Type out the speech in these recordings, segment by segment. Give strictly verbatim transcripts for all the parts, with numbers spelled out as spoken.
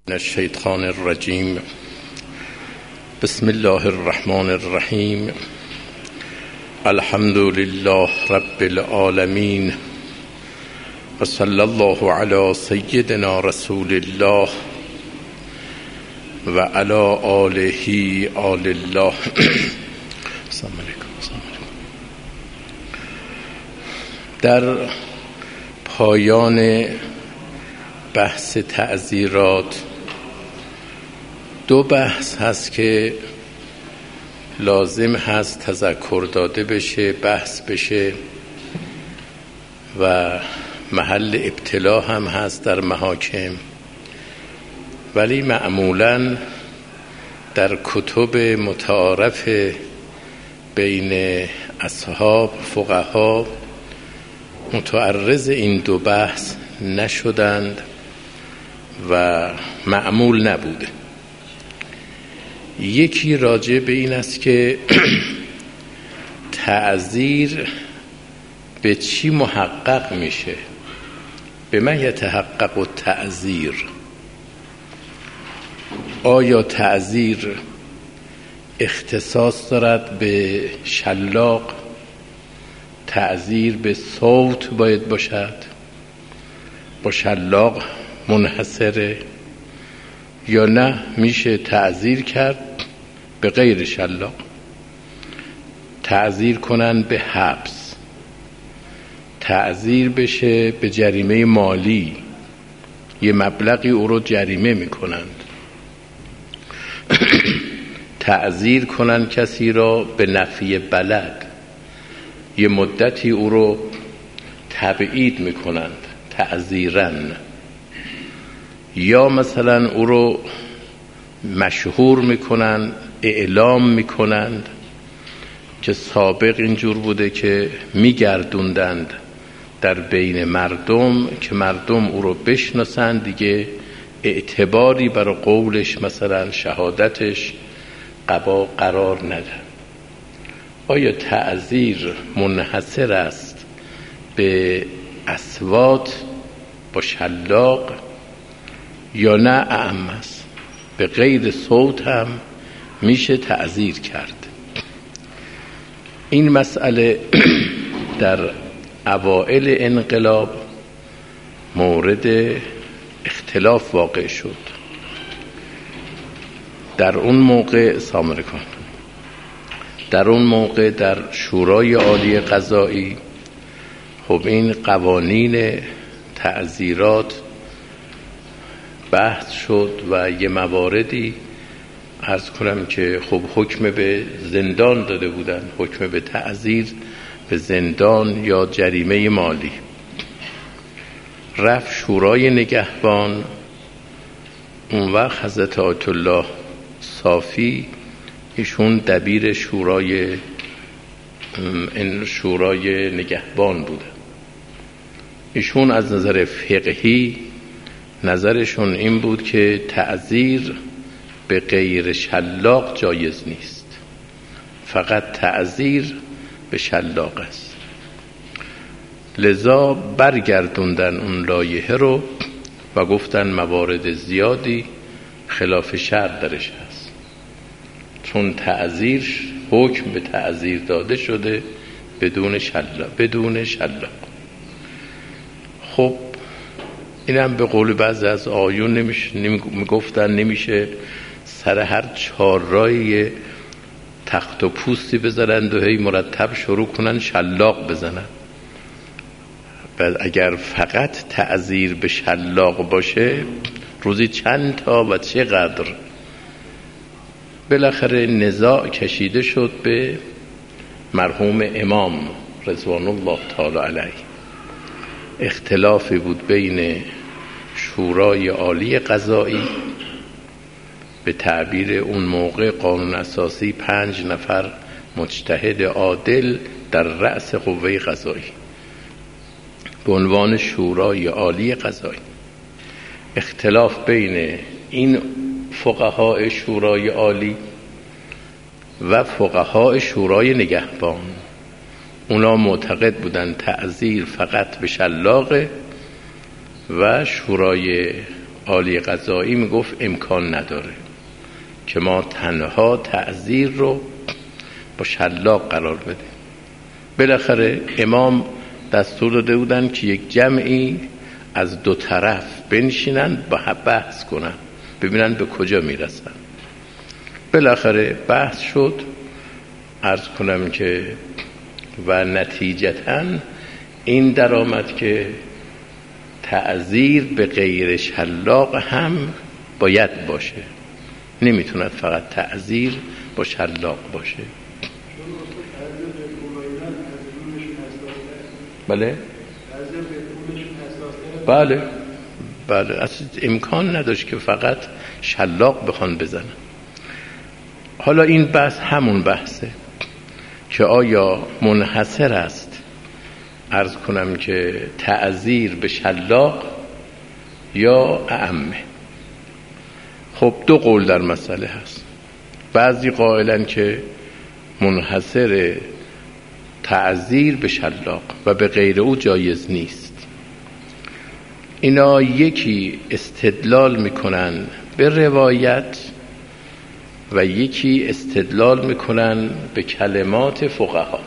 من الشیطان الرجیم. بسم الله الرحمن الرحیم. الحمد لله رب العالمین و صلی الله علی سیدنا رسول الله و علی آله آل الله. السلام علیکم. در پایان بحث تعزیرات دو بحث هست که لازم هست تذکر داده بشه، بحث بشه و محل ابتلا هم هست در محاکم، ولی معمولاً در کتب متعارف بین اصحاب فقها متعرض این دو بحث نشدند و معمول نبوده. یکی راجع به این است که تعزیر به چی محقق میشه، به من یتحقق و تعزیر. آیا تعزیر اختصاص دارد به شلاق؟ تعزیر به صوت باید باشد؟ با شلاق منحصره؟ یا نه میشه تعزیر کرد به غیر شلاق؟ تعزیر کنن به حبس، تعزیر بشه به جریمه مالی، یه مبلغی او رو جریمه میکنند. تعزیر کنن کسی را به نفی بلد، یه مدتی او رو تبعید میکنند تعزیرن. یا مثلا او رو مشهور میکنن، اعلام میکنند که سابق اینجور بوده که میگردوندند در بین مردم که مردم او رو بشناسند، دیگه اعتباری برای قولش مثلا شهادتش قبا قرار ندن. آیا تعزیر منحصر است به اصوات با شلاق یا نه اعم است؟ به غیر صوت هم میشه تعزیر کرد. این مسئله در اوائل انقلاب مورد اختلاف واقع شد. در اون موقع سلام علیکم در اون موقع در شورای عالی قضایی خب این قوانین تعزیرات بحث شد و یه مواردی عرض کنم که خب حکم به زندان داده بودن، حکم به تعزیر به زندان یا جریمه مالی. رفت شورای نگهبان، اون وقت حضرت آیت الله صافی ایشون دبیر شورای این شورای نگهبان بوده. ایشون از نظر فقهی نظرشون این بود که تعزیر به غیر شلاق جایز نیست، فقط تعزیر به شلاق است. لذا برگردوندن اون لایحه رو و گفتن موارد زیادی خلاف شرع درش هست، چون تعزیر حکم به تعزیر داده شده بدون شلاق بدون شلاق. خب اینم به قول بعضی از آیون نمیشه، میگفتن نمیشه سر هر چهارراهی تخت و پوستی بذارند و هی مرتب شروع کنن شلاق بزنن. بعد اگر فقط تعزیر به شلاق باشه روزی چند تا و چقدر. بالاخره نزاع کشیده شد به مرحوم امام رضوان الله تعالی علیه. اختلافی بود بین شورای عالی قضایی، به تعبیر اون موقع قانون اساسی پنج نفر مجتهد عادل در رأس قوه قضایی به عنوان شورای عالی قضایی. اختلاف بین این فقهای شورای عالی و فقهای شورای نگهبان. اونا معتقد بودن تعزیر فقط به شلاقه و شورای عالی قضایی میگفت امکان نداره که ما تنها تعزیر رو با شلاق قرار بدیم. بالاخره امام دستور داده بودن که یک جمعی از دو طرف بنشینن با بحث کنن ببینن به کجا میرسن. بالاخره بحث شد، عرض کنم که و نتیجتاً این در آمد که تعزیر به غیر شلاق هم باید باشه، نمیتوند فقط تعزیر با شلاق باشه. بله بله بله اصلا امکان نداشت که فقط شلاق بخوان بزنن. حالا این بحث همون بحثه که آیا منحصر است عرض کنم که تعزیر به شلاق یا اعمه. خب دو قول در مسئله هست. بعضی قائلن که منحصر تعزیر به شلاق و به غیر او جایز نیست. اینا یکی استدلال میکنن به روایت و یکی استدلال میکنن به کلمات فقها.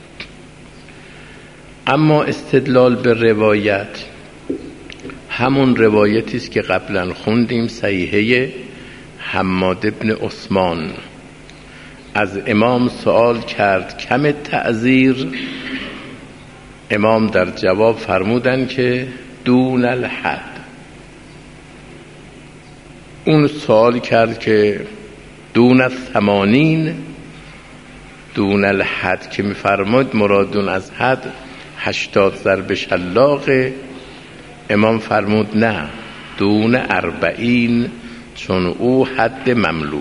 اما استدلال به روایت همون روایتی است که قبلا خوندیم، صحیحه حماد ابن عثمان. از امام سوال کرد کم تعزیر، امام در جواب فرمودن که دون الحد. اون سوال کرد که دون الثمانین، دون الحد که میفرمود مرادون از حد هشتاد ضرب شلاق. امام فرمود نه، دون اربعین، چون او حد مملوک.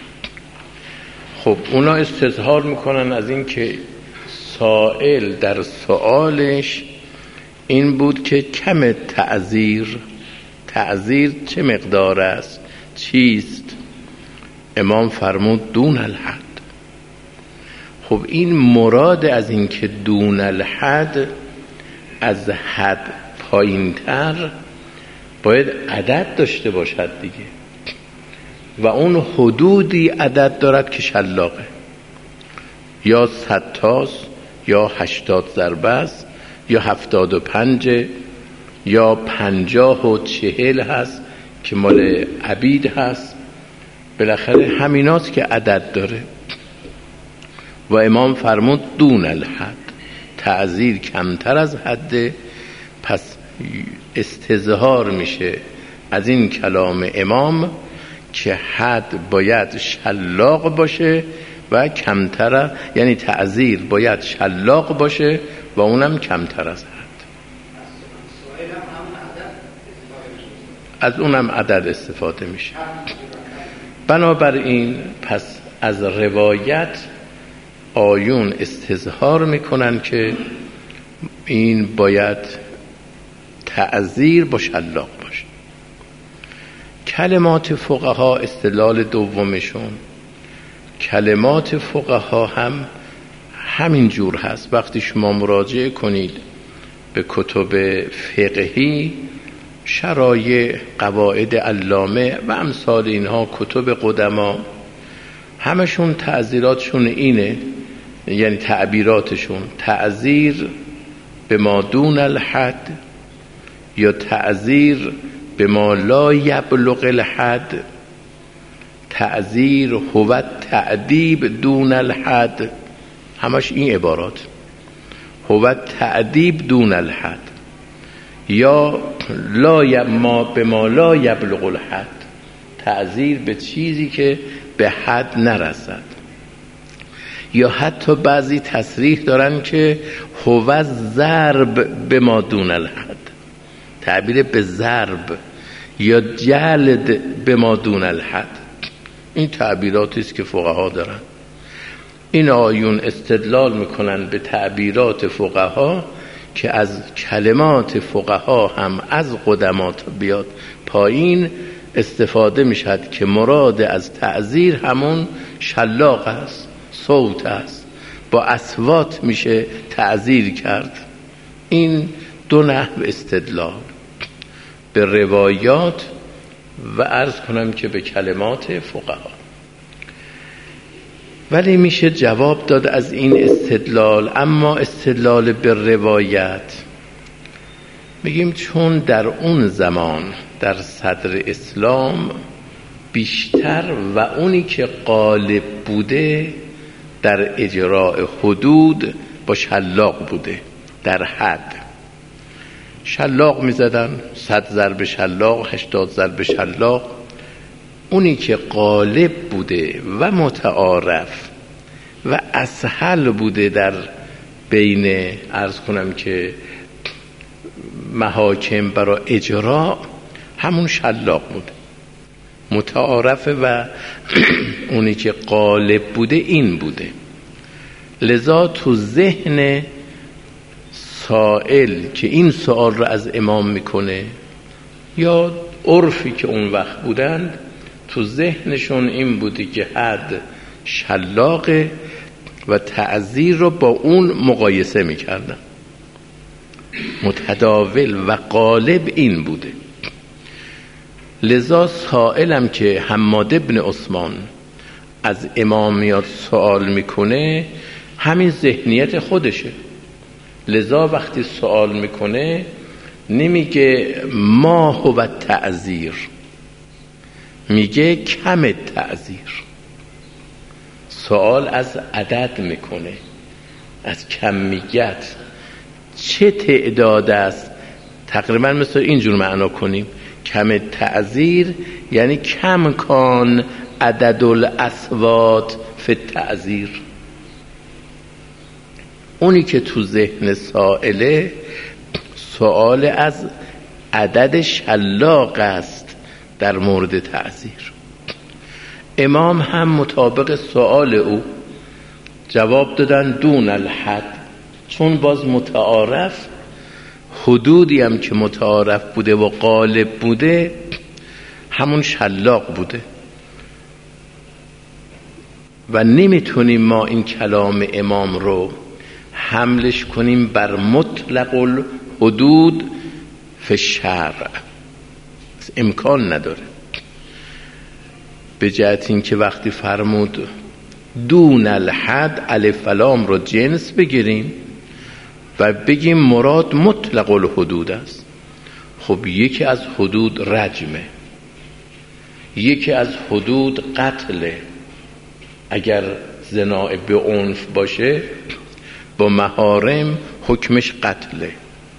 خب اونا استظهار میکنن از این که سائل در سوالش این بود که کم تعزیر، تعزیر چه مقدار است، چیست؟ امام فرمود دون الحد. خب این مراد از این که دون الحد، از حد پایین تر باید عدد داشته باشد دیگه، و اون حدودی عدد دارد که شلاقه، یا صد تاست یا هشتاد ضربه است یا هفتاد و پنج یا پنجاه و چهل هست که مال عبید هست. بالاخره همیناست که عدد داره. و امام فرمود دون الحد، تعزیر کمتر از حده. پس استظهار میشه از این کلام امام که حد باید شلاق باشه و کمتر، یعنی تعزیر باید شلاق باشه و اونم کمتر از حد. از اونم عدد استفاده میشه. بنابراین پس از روایت آیون استظهار میکنن که این باید تعزیر با شلاق باشه. کلمات فقها استدلال دومشون، کلمات فقها هم همین جور هست. وقتی شما مراجعه کنید به کتب فقهی، شرایع، قواعد علامه و امثال اینها، کتب قدما، همشون تعزیراتشون اینه، یعنی تعبیراتشون تعزیر به ما دون الحد یا تعزیر به ما لا یبلغ الحد، تعزیر هو تعدیب دون الحد، همش این عبارات، هو تعدیب دون الحد، یا لا ما به ما لا یبلغ الحد، تعزیر به چیزی که به حد نرسد. یا حتی بعضی تصریح دارن که هو ضرب به ما دون الحد، تعبیر به ضرب یا جلد به ما دون الحد. این تعبیراتی است که فقها دارن. این آیون استدلال میکنن به تعبیرات فقها که از کلمات فقها هم از قدمات بیاد پایین استفاده میشد که مراد از تعزیر همون شلاق است، صوت است، با اصوات میشه تعزیر کرد. این دو نحو استدلال به روایات و عرض کنم که به کلمات فقها. ولی میشه جواب داد از این استدلال، اما استدلال به روایت بگیم چون در اون زمان در صدر اسلام بیشتر و اونی که غالب بوده در اجراء حدود با شلاق بوده، در حد شلاق میزدن، صد ضرب شلاق، هشتاد ضرب شلاق. اونی که غالب بوده و متعارف و اسهل بوده در بین عرض کنم که محاکم برای اجرا همون شلاق بوده، متعارف و اونی که غالب بوده این بوده. لذا تو ذهن سائل که این سوال رو از امام میکنه یا عرفی که اون وقت بودند، تو ذهنشون این بوده که حد شلاقه و تعزیر رو با اون مقایسه میکردن. متداول و غالب این بوده. لذا سائلم که حماد ابن عثمان از امام میاد سوال میکنه، همین ذهنیت خودشه. لذا وقتی سوال میکنه نمیگه ما هو تعزیر، میگه کم تعزیر. سوال از عدد میکنه، از کمیت، چه تعداد است. تقریبا مثل اینجور معنا کنیم، کم تعزیر یعنی کم کان عدد الاسوات فی التعزیر. اونی که تو ذهن سائله سوال از عدد شلاق است در مورد تعزیر. امام هم مطابق سوال او جواب دادن دون الحد، چون باز متعارف حدودی هم که متعارف بوده و غالب بوده همون شلاق بوده و نمیتونیم ما این کلام امام رو حملش کنیم بر مطلق الحدود فی الشرع، امکان نداره. به جهت این که وقتی فرمود دون الحد، الف و لام رو جنس بگیریم و بگیم مراد مطلق الحدود است. خب یکی از حدود رجمه، یکی از حدود قتله. اگر زنا به عنف باشه با محارم حکمش قتله.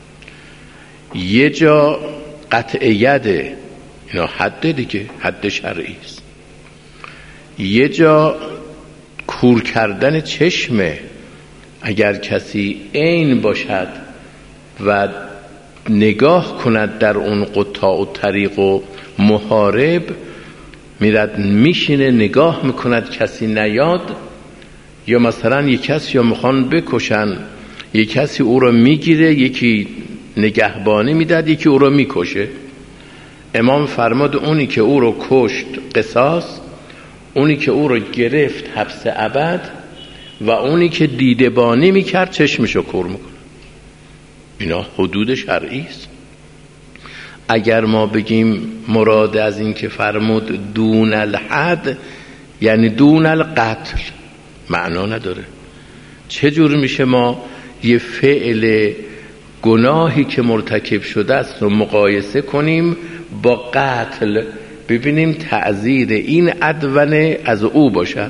یه جا قطع یده، اینا حد دیگه، حد شرعی است. یه جا کور کردن چشمه، اگر کسی عین باشد و نگاه کند در اون قطاع و طریق و محارب، میرد میشینه نگاه میکند کسی نیاد، یا مثلا یک کسی یا میخوان بکشن، یک کسی او رو میگیره، یکی نگهبانی میداد، یکی او رو میکشه. امام فرماد اونی که او رو کشت قصاص، اونی که او رو گرفت حبس ابد، و اونی که دیدبانی میکرد چشمشو کور میکنه. اینا حدود شرعی است. اگر ما بگیم مراد از این که فرمود دون الحد یعنی دون القتل، معنا نداره. چه جور میشه ما یه فعل گناهی که مرتکب شده است رو مقایسه کنیم با قتل، ببینیم تعزیر این ادونه از او باشد؟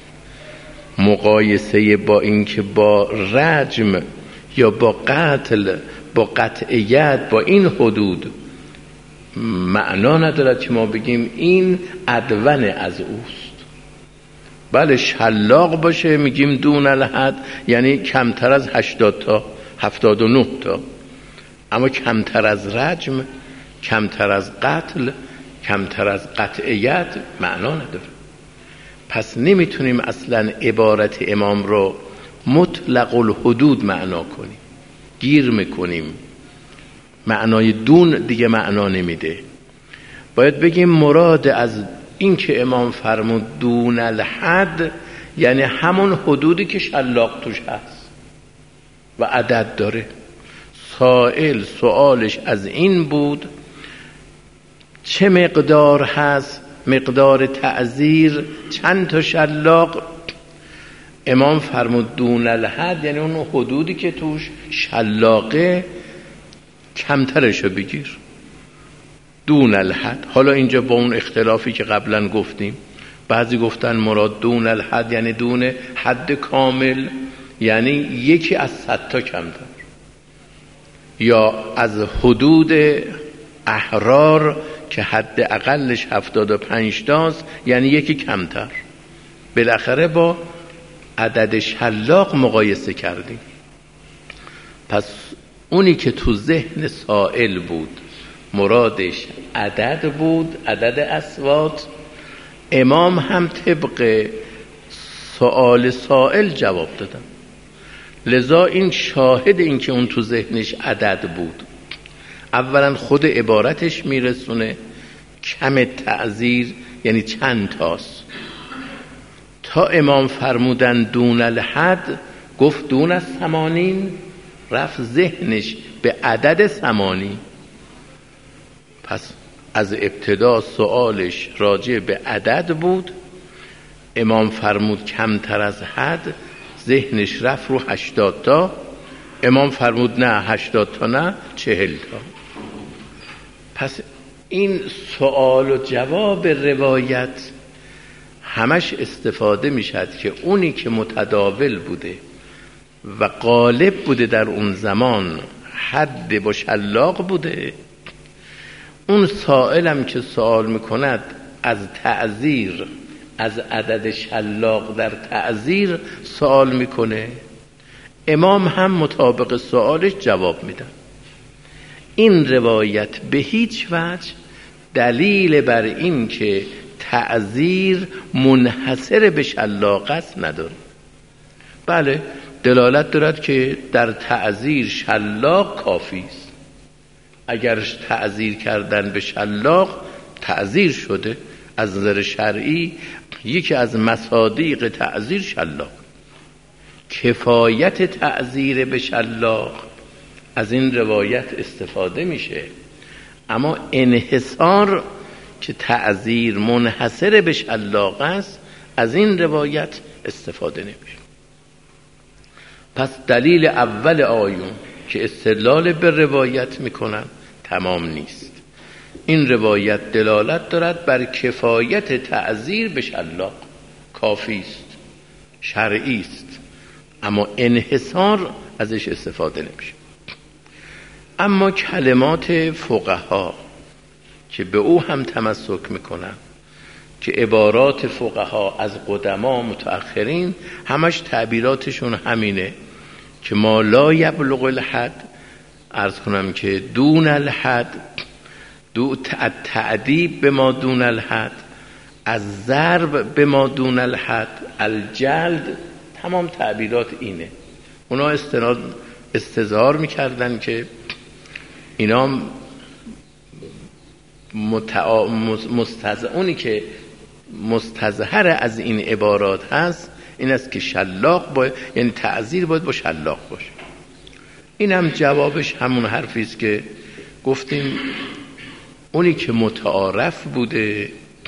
مقایسه با این که با رجم یا با قتل، با قطعیت، با این حدود معنا ندارد که ما بگیم این ادونه از اوست. بله شلاق باشه میگیم دون الحد، یعنی کمتر از هشتاد تا هفتاد و نه تا، اما کمتر از رجم، کمتر از قتل، کمتر از قطعیت معنا نداره. پس نمیتونیم اصلا عبارت امام رو مطلق الحدود معنا کنیم، گیر میکنیم. معنای دون دیگه معنا نمیده. باید بگیم مراد از این که امام فرمود دون الحد یعنی همون حدودی که شلاق توش هست و عدد داره. سائل سوالش از این بود چه مقدار هست مقدار تعزیر، چند تا شلاق؟ امام فرمود دون الحد، یعنی اون حدودی که توش شلاقه کمترشو بگیر، دون الحد. حالا اینجا با اون اختلافی که قبلا گفتیم، بعضی گفتن مراد دون الحد یعنی دون حد کامل، یعنی یکی از صد تا کمتر، یا از حدود احرار که حد اقلش هفتاد و پنج تاست یعنی یکی کمتر. بالاخره با عدد شلاق مقایسه کردیم. پس اونی که تو ذهن سائل بود مرادش عدد بود، عدد اسوات. امام هم طبق سؤال سائل جواب دادن، لذا این شاهد این که اون تو ذهنش عدد بود. اولا خود عبارتش میرسونه کم تعزیر یعنی چند تاست. تا امام فرمودن دون الحد، گفت دون از ثمانین، رفت ذهنش به عدد ثمانی. پس از ابتدا سوالش راجع به عدد بود، امام فرمود کمتر از حد، ذهنش رفت رو هشتاد تا. امام فرمود نه هشتاد تا نه چهل تا. پس این سوال و جواب روایت همش استفاده میشد که اونی که متداول بوده و غالب بوده در اون زمان حد با شلاق بوده. اون سائلم که سوال میکند از تعزیر، از عدد شلاق در تعزیر سوال میکنه، امام هم مطابق سوالش جواب میدن. این روایت به هیچ وجه دلیل بر این که تعزیر منحصر به شلاق است نداره. بله دلالت دارد که در تعزیر شلاق کافی است. اگر تعزیر کردن به شلاق تعزیر شده، از نظر شرعی یکی از مصادیق تعزیر شلاق. کفایت تعزیر به شلاق از این روایت استفاده میشه، اما انحصار که تعزیر منحصر به شلاق است از این روایت استفاده نمیشه. پس دلیل اول آیون که استدلال به روایت میکنن تمام نیست. این روایت دلالت دارد بر کفایت تعزیر به شلاق، کافی است، شرعی است، اما انحصار ازش استفاده نمیشه. اما کلمات فقها که به او هم تمسک میکنن، که عبارات فقها از قدما متأخرین همش تعبیراتشون همینه که ما لا یبلغ الحد، عرض کنم که دون الحد، دو تعدیب به ما دون الحد، از ضرب به ما دون الحد، الجلد، تمام تعبیرات اینه. اونا استناد استظهار میکردن که اینا متع... مستز... اونی که مستظهر از این عبارات هست این است که شلاق باید، یعنی تعزیر باید با شلاق باشه. این هم جوابش همون حرفی است که گفتیم، اونی که متعارف بوده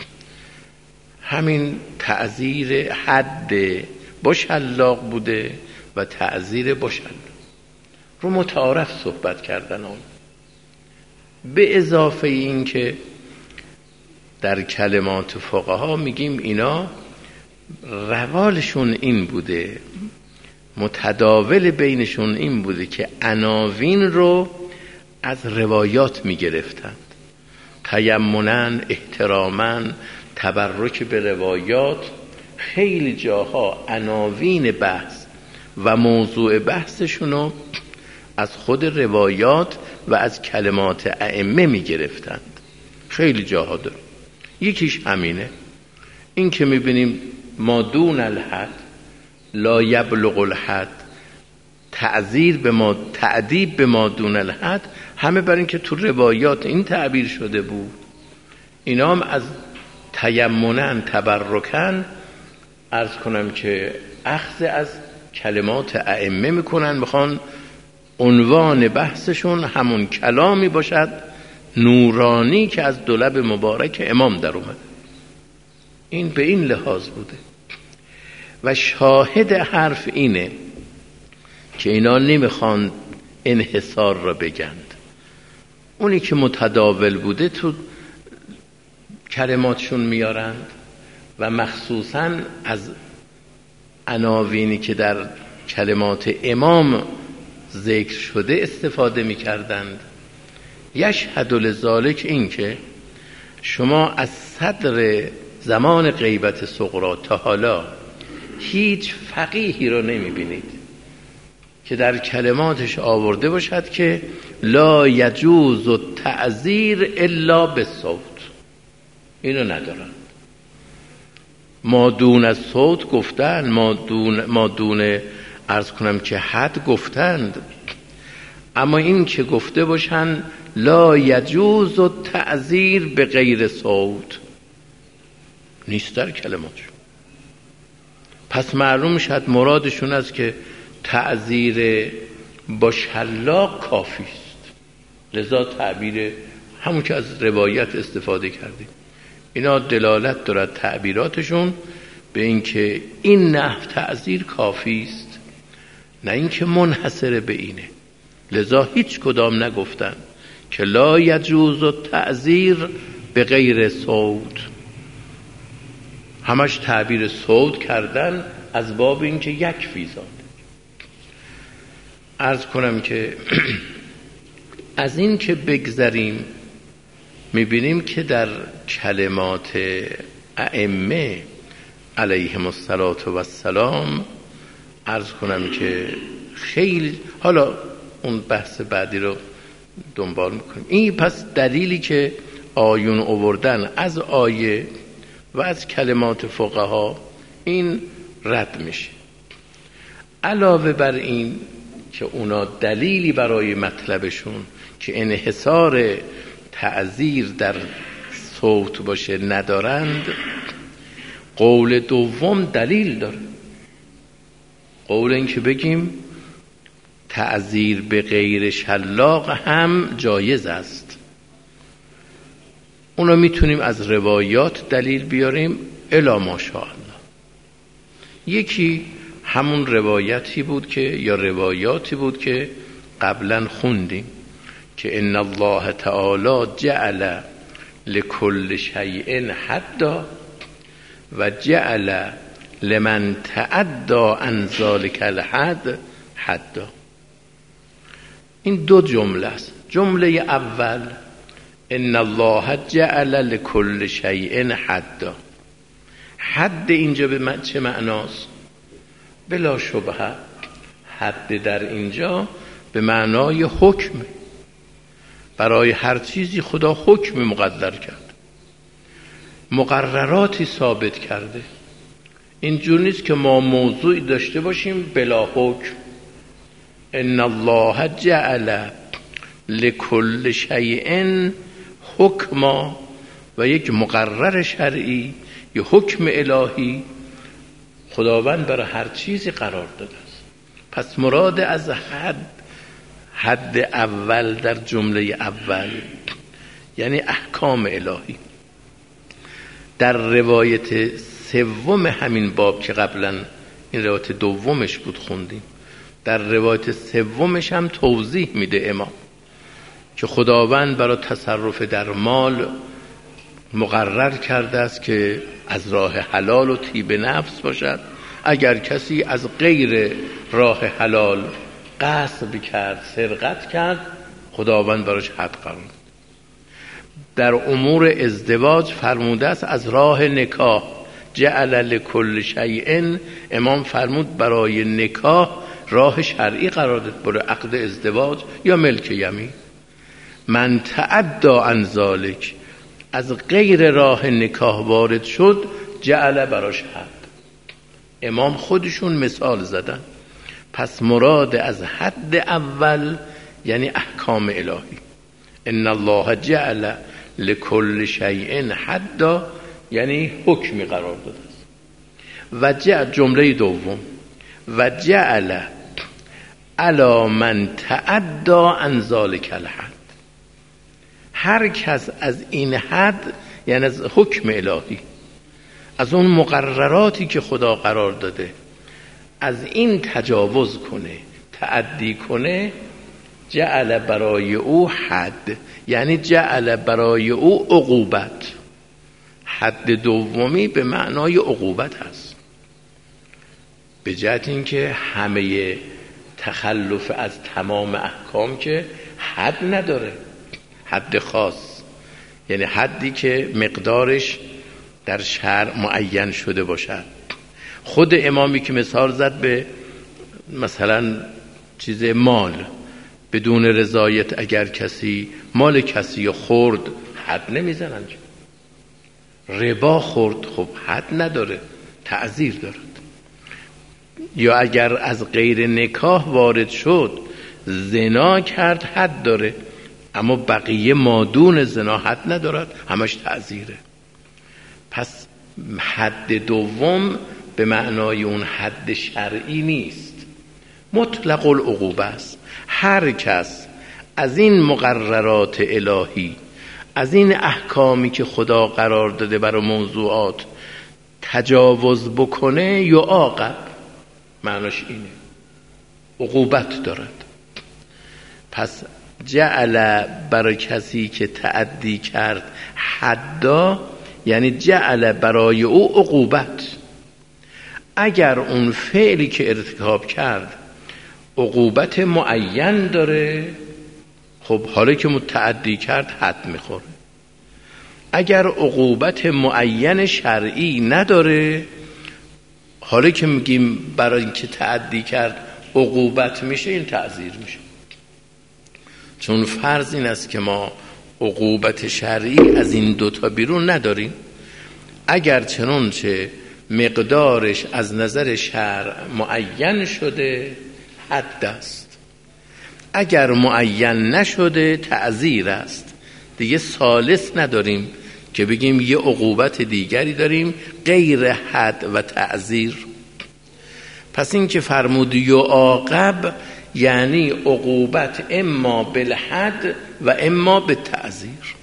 همین تعزیر حد با شلاق بوده و تعزیر با شلاق رو متعارف صحبت کردن اون. به اضافه این که در کلمات فقها میگیم اینا روالشون این بوده، متداول بینشون این بوده که عناوین رو از روایات میگرفتند، تیمناً، احتراماً، تبرک به روایات. خیلی جاها عناوین بحث و موضوع بحثشونو از خود روایات و از کلمات ائمه میگرفتند. خیلی جاها داره. یکیش همینه، این که میبینیم ما دون الحد، لا یبلغ الحد، تعذیر به ما، تعذیب به ما دون الحد، همه برای این که تو روایات این تعبیر شده بود. اینا هم از تیمناً، تبرکاً، عرض کنم که اخذ از کلمات ائمه میکنن، میخوان عنوان بحثشون همون کلامی باشد نورانی که از دو لب مبارک امام در اومد. این به این لحاظ بوده. و شاهد حرف اینه که اینا نمیخوان انحصار را بگند. اونی که متداول بوده تو کلماتشون میارند و مخصوصاً از عناوینی که در کلمات امام ذکر شده استفاده میکردند. یشهد لذالک، این که شما از صدر زمان غیبت صغری تا حالا هیچ فقیهی رو نمیبینید که در کلماتش آورده باشد که لا یجوز التعذیر الا بالصوت. اینو ندارن. ما دون از صوت گفتن، ما دون, ما دون عرض کنم که حد گفتند، اما این که گفته باشن لا یجوز التعذیر به غیر صوت نیست در کلماتشون. پس معلوم شد مرادشون است که تعذیر با شلاق کافی است. لذا تعبیر همون که از روایت استفاده کردیم. اینا دلالت دارد تعبیراتشون به اینکه این نحو تعذیر کافی است، نه اینکه منحصر به اینه. لذا هیچ کدام نگفتن که لا یجوز التعذیر به غیر صوت. همش تعبیر صوت کردن از باب اینکه یک فیزاد. عرض کنم که از این که بگذریم میبینیم که در کلمات ائمه علیهم السلام عرض کنم که خیلی، حالا اون بحث بعدی رو دنبال میکنیم. این پس دلیلی که آیون آوردن از آیه و از کلمات فقها این رد میشه. علاوه بر این که اونا دلیلی برای مطلبشون که انحصار تعذیر در صوت باشه ندارند، قول دوم دلیل داره. قول این که بگیم تعذیر به غیر شلاق هم جایز است. اونا میتونیم از روایات دلیل بیاریم الا ماشاءالله. یکی همون روایتی بود که یا روایاتی بود که قبلا خوندیم که ان الله تعالی جعل لكل شیء حدا و جعل لمن تعدى عن ذلك الحد حدا. این دو جمله است. جمله اول ان الله جعل لكل شیء حدا. حد اینجا به چه معناست؟ بلا شبهه حد در اینجا به معنای حکم. برای هر چیزی خدا حکم مقدر کرد، مقرراتی ثابت کرده. اینجور نیست که ما موضوعی داشته باشیم بلا حکم. ان الله جعل لكل شیء حکما، و یک مقرر شرعی یا حکم الهی خداوند برای هر چیزی قرار داده است. پس مراد از حد حد اول در جمله اول یعنی احکام الهی. در روایت سوم همین باب که قبلا این روایت دومش بود خوندیم، در روایت سومش هم توضیح میده امام که خداوند برای تصرف در مال مقرر کرده است که از راه حلال و طیب نفس باشد. اگر کسی از غیر راه حلال غصب کرد، سرقت کرد، خداوند براش حد قرار داد. در امور ازدواج فرموده است از راه نکاح جعل لكل شیء، امام فرمود برای نکاح راه شرعی قرار داد، برای عقد ازدواج یا ملک یمین. من تعدى عن ذلك، از غیر راه نکاح وارد شد، جعل براش حد. امام خودشون مثال زدن. پس مراد از حد اول یعنی احکام الهی. ان الله جعل لكل شیء حدا، یعنی حکمی قرار داده است. و جعل جمله دوم و جعل علی من تعدى عن ذلك الحد، هر کس از این حد، یعنی از حکم الهی، از اون مقرراتی که خدا قرار داده، از این تجاوز کنه، تعدی کنه، جعل برای او حد، یعنی جعل برای او عقوبت. حد دومی به معنای عقوبت هست، به جهت اینکه همه تخلف از تمام احکام که حد نداره، حد خاص، یعنی حدی که مقدارش در شرع معین شده باشد. خود امامی که مثال زد به مثلا چیز مال، بدون رضایت اگر کسی مال کسی خورد حد نمیزنن. ربا خورد خب حد نداره، تعزیر دارد. یا اگر از غیر نکاح وارد شد، زنا کرد، حد داره، اما بقیه مادون زنا حد ندارد، همش تعزیره. پس حد دوم به معنای اون حد شرعی نیست، مطلق العقوبه است. هر کس از این مقررات الهی، از این احکامی که خدا قرار داده برای موضوعات تجاوز بکنه، یعاقب، معناش اینه، عقوبت دارد. پس جعل برای کسی که تعدی کرد حدا، یعنی جعل برای او عقوبت. اگر اون فعلی که ارتکاب کرد عقوبت معین داره، خب حالا که متعدی کرد حد میخوره. اگر عقوبت معین شرعی نداره، حالا که میگیم برای اینکه تعدی کرد عقوبت میشه، این تعزیر میشه. چون فرض این است که ما عقوبت شرعی از این دوتا بیرون نداریم. اگر چنانچه مقدارش از نظر شرع معین شده، حد است. اگر معین نشده، تعزیر است. دیگه ثالث نداریم که بگیم یه عقوبت دیگری داریم غیر حد و تعزیر. پس این که فرمود یعاقب، یعنی عقوبت اما بالحد و اما بالتعزیر.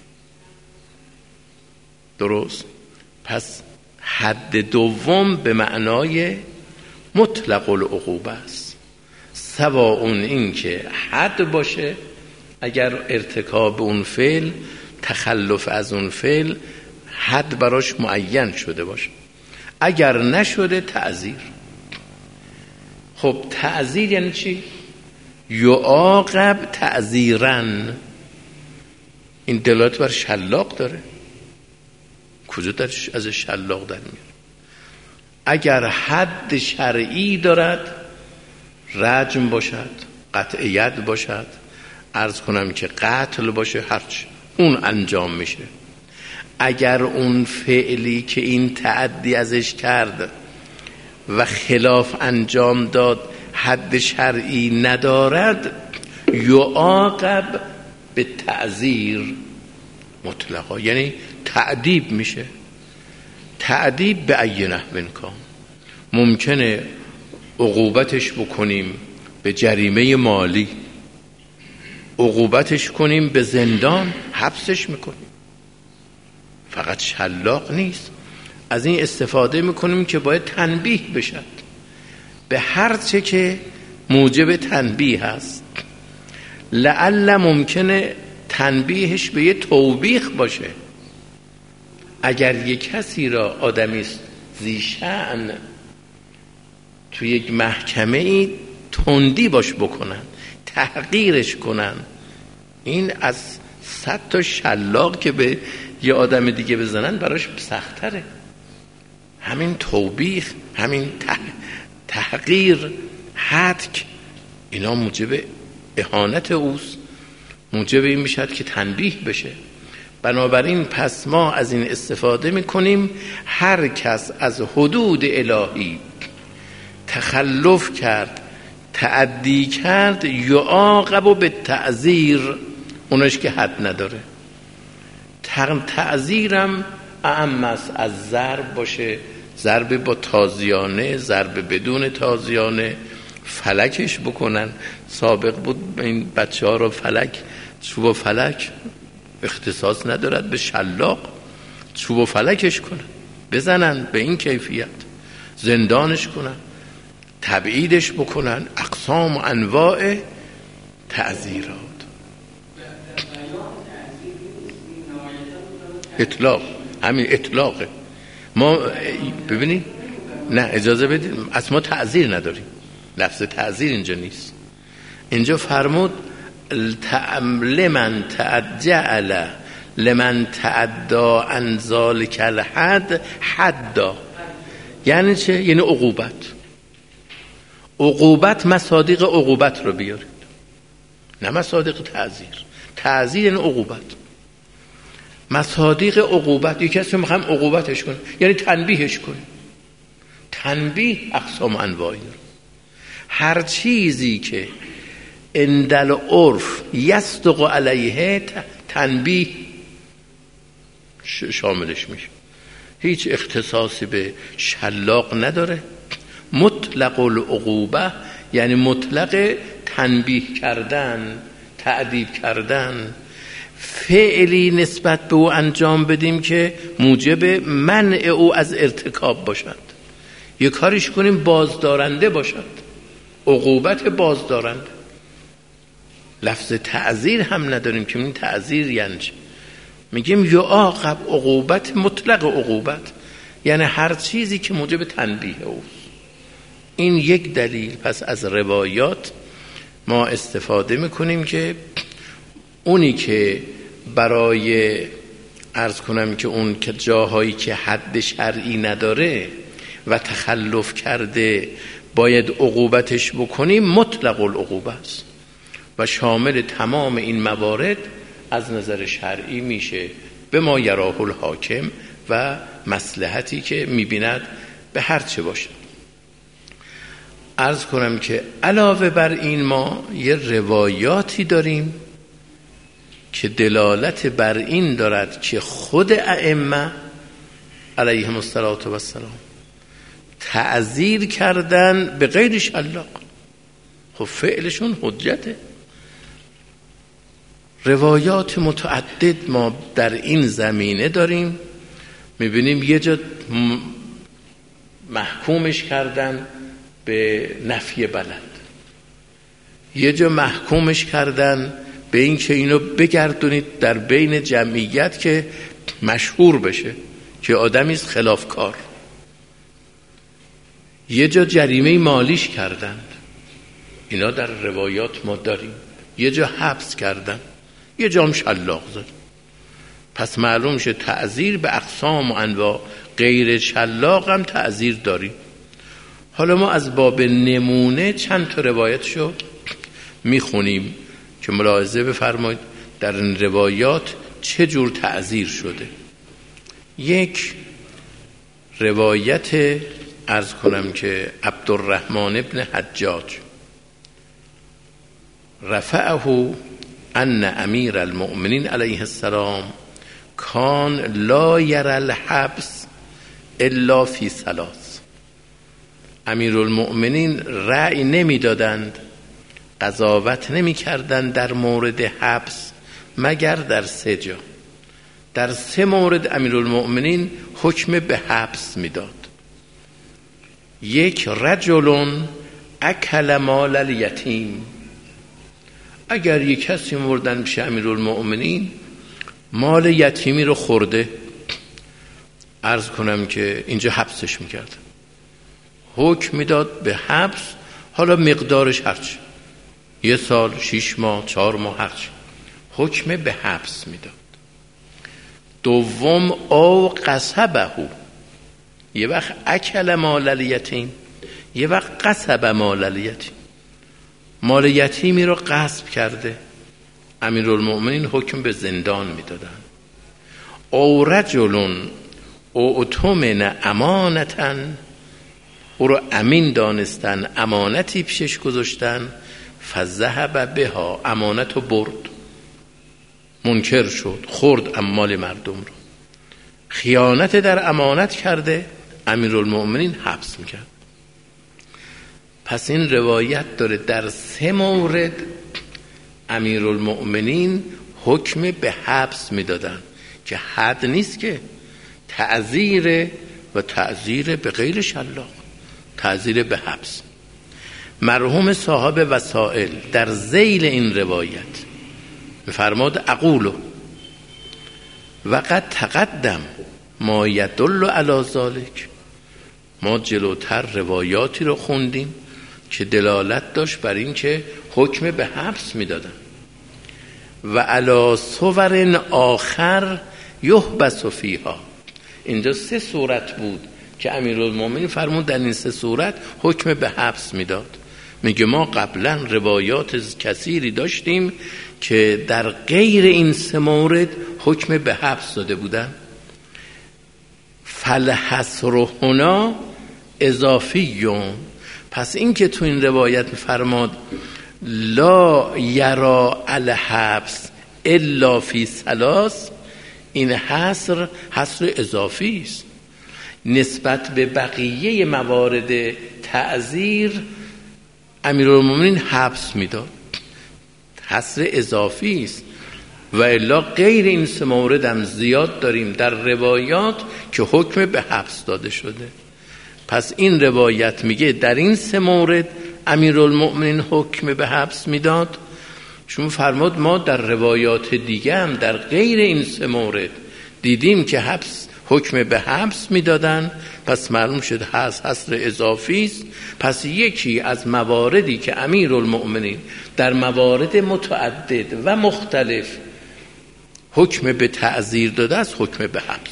درست؟ پس حد دوم به معنای مطلق العقوبه است، سواء اون این که حد باشه اگر ارتکاب اون فعل، تخلف از اون فعل حد براش معین شده باشه، اگر نشده تعزیر. خب تعزیر یعنی چی؟ یعاقب تعزیرن. این دلالت بر شلاق داره. کجا درش از شلاق در میاد؟ اگر حد شرعی دارد، رجم باشد، قطع ید باشد، عرض کنم که قتل باشه، هرچی اون انجام میشه. اگر اون فعلی که این تعدی ازش کرد و خلاف انجام داد حد شرعی ندارد، یعاقب به تعزیر مطلقا، یعنی تعذیب میشه. تعذیب به ای نحو کان، ممکنه عقوبتش بکنیم به جریمه مالی، عقوبتش کنیم به زندان، حبسش میکنیم. فقط شلاق نیست، از این استفاده میکنیم که باید تنبیه بشد به هر چه که موجب تنبیه هست. لعل ممکنه تنبیهش به یه توبیخ باشه. اگر یک کسی را آدمی ذی‌شأن تو یک محکمه ای تندی باش بکنن، تحقیرش کنن، این از صد تا شلاق که به یه آدم دیگه بزنن براش سختره. همین توبیخ، همین تحقیر، هتک، اینا موجب اهانت اوست، موجب این میشد که تنبیه بشه. بنابراین پس ما از این استفاده میکنیم هر کس از حدود الهی تخلف کرد، تعدی کرد، یعاقب به تعزیر، اونش که حد نداره. تعزیرم اعم است از ضرب باشه، ضرب با تازیانه، ضرب بدون تازیانه، فلکش بکنن. سابق بود این بچه ها رو فلک، چوب فلک اختصاص ندارد به شلاق چوب و فلکش کنن، بزنن به این کیفیت، زندانش کنن، تبعیدش بکنن، اقسام و انواع تعزیرات. اطلاق، همین اطلاقه. ما ببینید، نه اجازه بدید، از ما تعزیر نداریم، لفظ تعزیر اینجا نیست. اینجا فرمود لمن تعجل لمن تعدا عن ذلک الحد حدا. یعنی چه؟ یعنی عقوبت. عقوبت مصادیق عقوبت رو بیارید، نه مصادیق تعزیر. تعزیر یعنی عقوبت. مصادیق عقوبت، یک کسی میخوام عقوبتش کنه یعنی تنبیهش کنه. تنبیه اقسام انواعی رو. هر چیزی که اندل عرف یصدق علیه تنبیه شاملش میشه. هیچ اختصاصی به شلاق نداره. مطلق العقوبه یعنی مطلق تنبیه کردن، تعذیب کردن، فعلی نسبت به او انجام بدیم که موجب منع او از ارتکاب باشد. یه کاریش کنیم بازدارنده باشد، عقوبت بازدارنده. لفظ تعزیر هم نداریم که این تعزیر یعنی چه؟ میگیم یعاقب، عقوبت مطلق عقوبت یعنی هر چیزی که موجب تنبیه اوست. این یک دلیل. پس از روایات ما استفاده میکنیم که اونی که برای عرض کنم که اون که جاهایی که حد شرعی نداره و تخلف کرده باید عقوبتش بکنیم، مطلق العقوبه است و شامل تمام این موارد از نظر شرعی میشه به ما یراه الحاکم و مصلحتی که میبیند به هر چه باشه. عرض کنم که علاوه بر این ما یه روایاتی داریم که دلالت بر این دارد که خود ائمه علیهم السلام تعزیر کردن به غیر شلاق. خب فعلشون حجته. روایات متعدد ما در این زمینه داریم. میبینیم یه جا محکومش کردن به نفی بلد، یه جا محکومش کردن به این که اینو بگردونید در بین جمعیت که مشهور بشه که آدمی است خلافکار. یه جا جریمه مالیش کردند، اینا در روایات ما داریم. یه جا حبس کردن، یه جا هم شلاق زد. پس معلوم شه تعزیر به اقسام و انواع، غیر شلاق هم تعزیر داریم. حالا ما از باب نمونه چند تا روایتشو میخونیم که ملاحظه بفرمایید در این روایات چه جور تعزیر شده. یک روایت عرض کنم که عبدالرحمن ابن حجاج رفعه ان امیر المؤمنین علیه السلام کان لا یر الحبس الا فی ثلاث. امیر المؤمنین رأی نمی دادند، قضاوت نمی کردند در مورد حبس مگر در سه جا. در سه مورد امیر المؤمنین حکم به حبس می داد. یک، رجلون اکل مال الیتیم. اگر یک کسی مردن بشه امیر المؤمنین مال یتیمی رو خورده، عرض کنم که اینجا حبسش میکرد، حکم میداد به حبس. حالا مقدارش هرچی، یه سال، شیش ماه، چهار ماه، هرچی، حکم به حبس میداد. دوم، او قصبه، یه وقت اکل مال الیتیم، یه وقت قصب مال الیتیم، مال یتیمی رو غصب کرده، امیرالمؤمنین حکم به زندان میدادن. او رجلون او اتمن امانتن، او رو امین دانستن، امانتی پیشش گذاشتن، فذهب بها، امانت رو برد، منکر شد، خورد اموال مردم رو، خیانت در امانت کرده، امیرالمؤمنین حبس میکرد. پس این روایت داره در سه مورد امیرالمؤمنین حکم به حبس میدادن که حد نیست، که تعزیر و تعزیر به غیر شلاق، تعزیر به حبس. مرحوم صاحب وسائل در ذیل این روایت می‌فرماد اقولو وقد تقدم ما یدل علی ذلک. ما جلوتر روایاتی رو خوندیم که دلالت داشت بر این که حکم به حبس میدادن. و علی صور آخر یحبس فیها. اینجا سه صورت بود که امیرالمومنین فرمود در این سه صورت حکم به حبس میداد. میگه ما قبلا روایات کثیری داشتیم که در غیر این سه مورد حکم به حبس داده بودن. فالحصر هنا اضافیون. پس این که تو این روایت فرماد لا یرا الحبس الا فی ثلاث، این حصر حصر اضافی است. نسبت به بقیه موارد تعزیر امیرالمومنین حبس میداد، حصر اضافی است. و الا غیر این سه مورد هم زیاد داریم در روایات که حکم به حبس داده شده. پس این روایت میگه در این سه مورد امیرالمومنین حکم به حبس میداد. شما فرمود ما در روایات دیگه هم در غیر این سه مورد دیدیم که حبس حکم به حبس میدادن. پس معلوم شد حبس حصر اضافی است. پس یکی از مواردی که امیرالمومنین در موارد متعدد و مختلف حکم به تعزیر داده است حکم به حبس.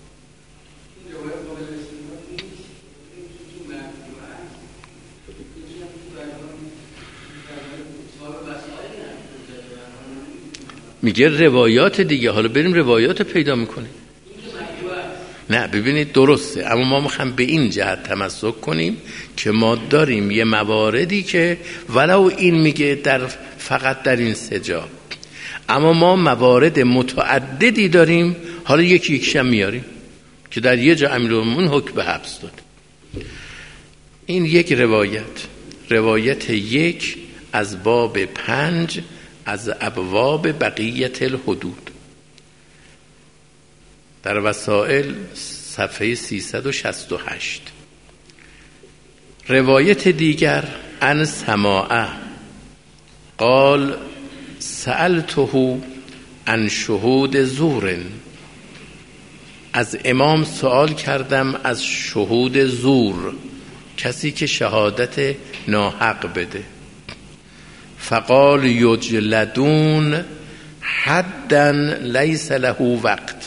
میگه روایات دیگه، حالا بریم روایات پیدا میکنیم. نه ببینید درسته، اما ما میخوایم به این جهت تمسک کنیم که ما داریم یه مواردی که ولو این میگه در فقط در این سه جا، اما ما موارد متعددی داریم. حالا یکی یکیشم میاریم که در یه جا امیرالمومنین حکم به حبس داد. این یک روایت. روایت یک از باب پنج از ابواب بقیت الحدود در وسائل صفحه سیصد و شصت و هشت. روایت دیگر عن سماعه قال سألته عن شهود زور. از امام سوال کردم از شهود زور، کسی که شهادت ناحق بده. فقال یجلدون حدا لیس له وقت.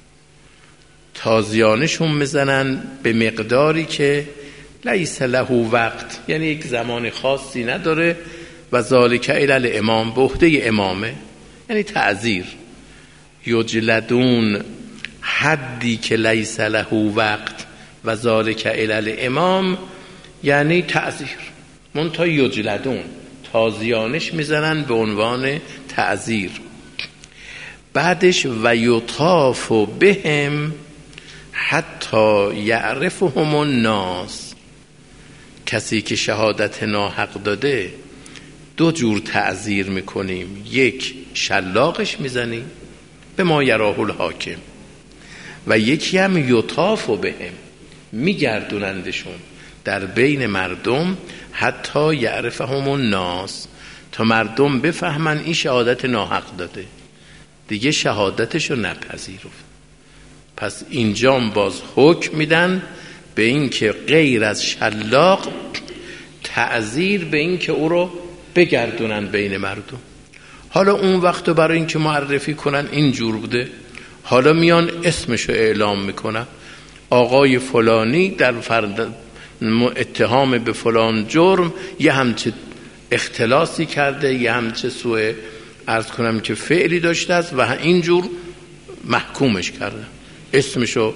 تازیانشون میزنن به مقداری که لیس له وقت، یعنی یک زمان خاصی نداره. و ذالک الی الامام، به عهده امامه، یعنی تعزیر. یجلدون حدی که لیس له وقت و ذالک الی الامام یعنی تعزیر. منتها یجلدون تازیانش میزنن به عنوان تعزیر. بعدش و یطاف بهم حتی یعرفهم الناس. کسی که شهادت ناحق داده دو جور تعزیر میکنیم، یک شلاقش میزنیم به ما یراه الحاکم، و یکی هم یطاف بهم میگردونندشون در بین مردم حتی یعرفهم الناس، تا مردم بفهمن این شهادت ناحق داده، دیگه شهادتشو نپذیرفت. پس اینجام باز حکم میدن به این که غیر از شلاق تعزیر به این که او رو بگردونن بین مردم. حالا اون وقت برای این که معرفی کنن اینجور بوده، حالا میان اسمشو اعلام میکنن، آقای فلانی در فرد اتهام به فلان جرم یه همچه اختلاسی کرده، یه همچه سوء عرض کنم که فعلی داشته است و اینجور محکومش کردن، اسمشو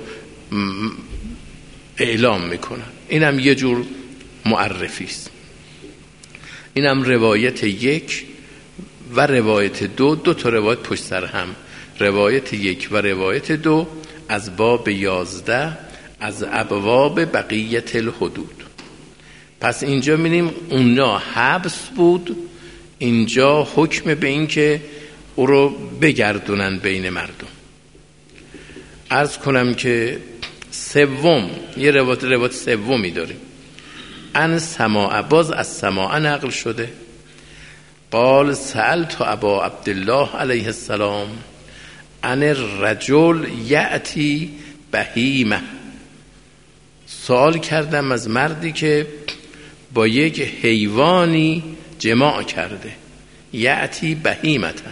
اعلام میکنن. اینم یه جور معرفی است. اینم روایت یک و روایت دو، دو تا روایت پشت سر هم، روایت یک و روایت دو از باب یازده از ابواب بقیت الحدود. پس اینجا می‌بینیم اونجا حبس بود، اینجا حکم به این که او رو بگردونن بین مردم. عرض کنم که سوم، یه روایت روایت سومی داریم، ان سماع، باز از سماع نقل شده. قال سألت ابا عبدالله علیه السلام ان الرجل یأتی بهیمه، سوال کردم از مردی که با یک حیوانی جماع کرده، یأتی بهیمتن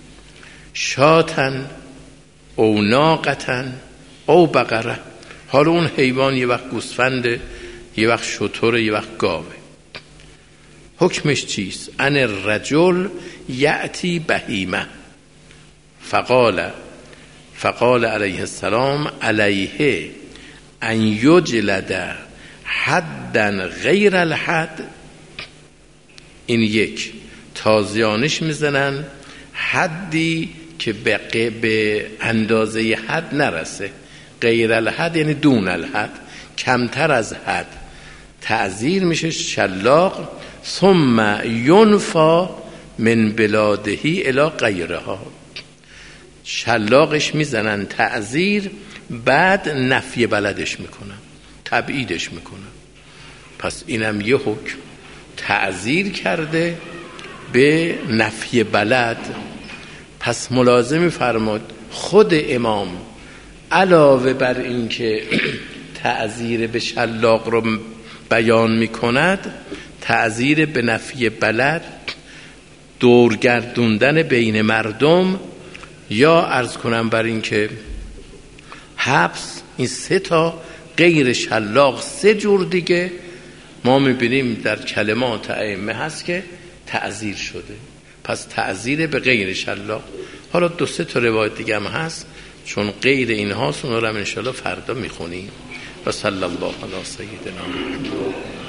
شاتن او ناقتن او بقره، حالا اون حیوان یه وقت گوسفنده، یه وقت شتره، یه وقت گاوه. حکمش چیست؟ ان الرجل یأتی بهیمه فقال فقال علیه السلام علیه ان یجلد حدا غیر الحد. این یک، تازیانش میزنن حدی که به اندازه حد نرسه. غیر الحد یعنی دون الحد، کمتر از حد. تعزیر میشه شلاق. ثم ینفا من بلادهی الی غیرها، شلاقش میزنن تعزیر، بعد نفی بلدش میکنن، تبعیدش میکنن. پس اینم یه حکم، تعزیر کرده به نفی بلد. پس ملازم فرمود خود امام علاوه بر این که تعزیر به شلاق رو بیان میکند، تعزیر به نفی بلد، دورگردوندن بین مردم، یا عرض کنم بر این که حبس، این سه تا غیر شلاق سه جور دیگه ما میبینیم در کلمات ائمه هست که تعزیر شده. پس تعزیر به غیر شلاق. حالا دو سه تا روایت دیگه هم هست، چون غیر اینهاست، اونها رو هم انشاءالله فردا میخونیم. و صلی الله علی سیدنا محمد.